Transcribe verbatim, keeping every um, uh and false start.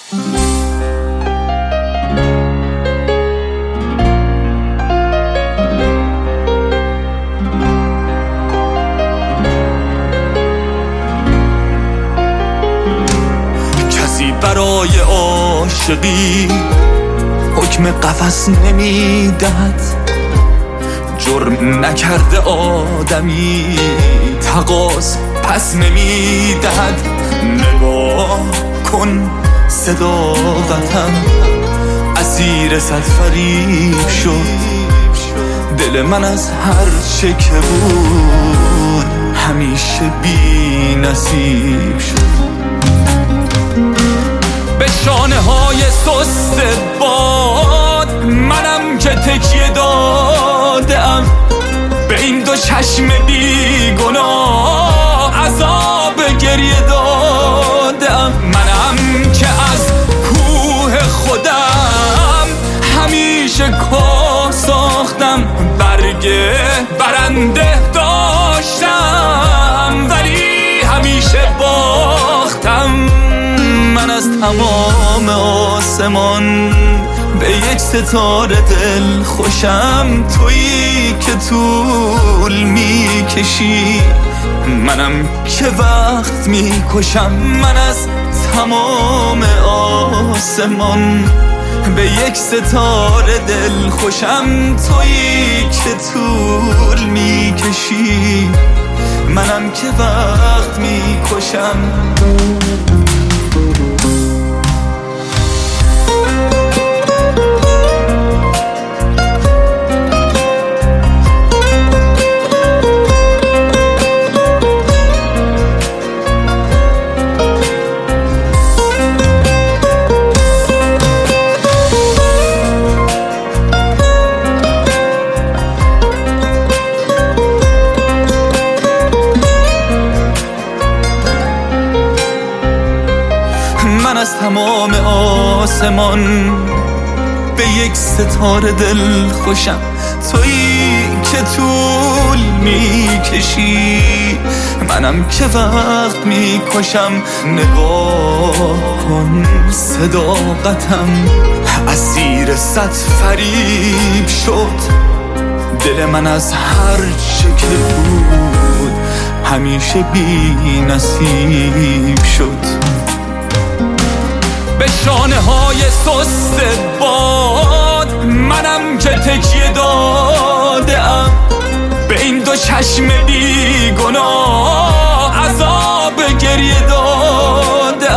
کسی برای عاشقی حکم قفس نمیدهد، جرم نکرده آدمی تقاضا پس نمیدهد. نگاه کن صداقتم اسیر صد فریب شد، دل من از هر چه که بود همیشه بی نصیب شد. به شانه های سست باد منم که تکیه دادم، به این دو چشم بی گناه عذاب گریه دادم. منم که از کوه خودم همیشه کاه ساختم، برگ برنده داشتم ولی همیشه باختم. من از تمام آسمان به یک ستاره دل خوشم، تویی که طول میکشی منم که وقت میکشم. من از تمام آسمان به یک ستاره دل خوشم، تویی که طول میکشی منم که وقت میکشم. من از تمام آسمان به یک ستاره دل خوشم، تویی که طول میکشی منم که وقت میکشم. نگاه کن صداقتم اسیر صد فریب شد، دل من از هر چه که بود همیشه بی نصیب شد. به شانه های سست باد منم که تکیه دادم، به این دو چشم بی گناه عذاب گریه دادم.